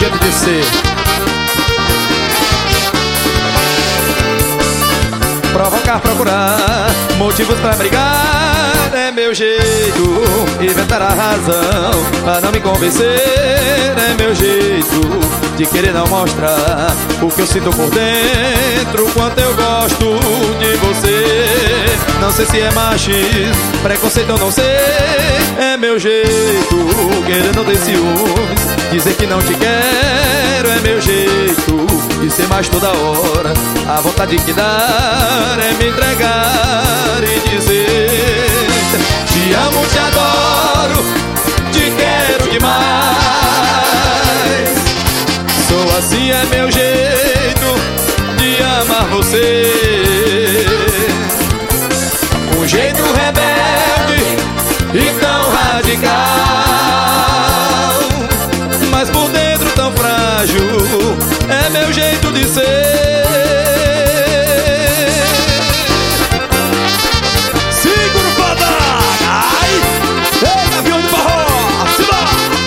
jeito de ser. Provocar, procurar motivos pra brigar é meu jeito. Inventar a razão pra não me convencer é meu jeito. De querer não mostrar o que eu sinto por dentro, quanto eu gosto de você. Não sei se é machismo, preconceito eu não sei. É meu jeito, querer não ter ciúmes, dizer que não te quero é meu jeito. E ser mais toda hora, a vontade que dá é me entregar e dizer: te amo, te adoro, te quero demais. Sou assim, é meu jeito de amar você. Um jeito rebelde e tão radical, mas por dentro tão frágil, é meu jeito de ser. Segura o fada! Ai! Ei, avião de barro! Acima!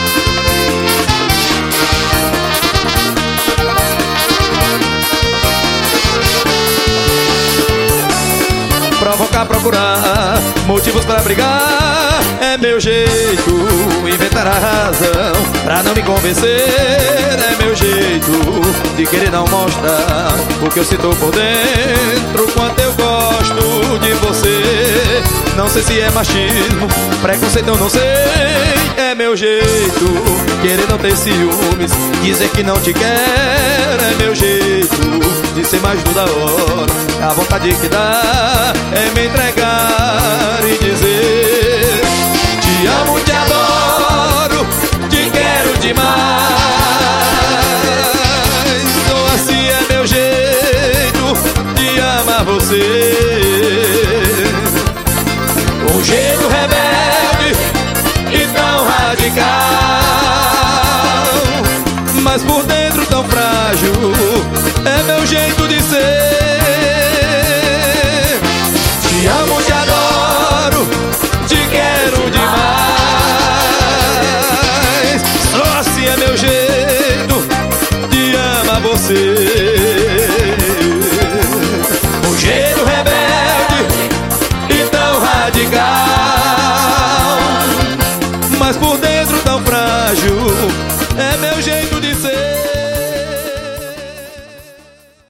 Provocar, procurar motivos pra brigar é meu jeito. Inventar a razão pra não me convencer é meu jeito. De querer não mostrar o que eu sinto por dentro, quanto eu gosto de você. Não sei se é machismo, preconceito eu não sei. É meu jeito, querer não ter ciúmes, dizer que não te quero é meu jeito. De ser mais da hora, a vontade que dá é me entregar e dizer: te amo, te adoro, te quero demais. Sou assim, é meu jeito de amar você. Um jeito rebelde e tão radical, mas por dentro tão frágil, é meu jeito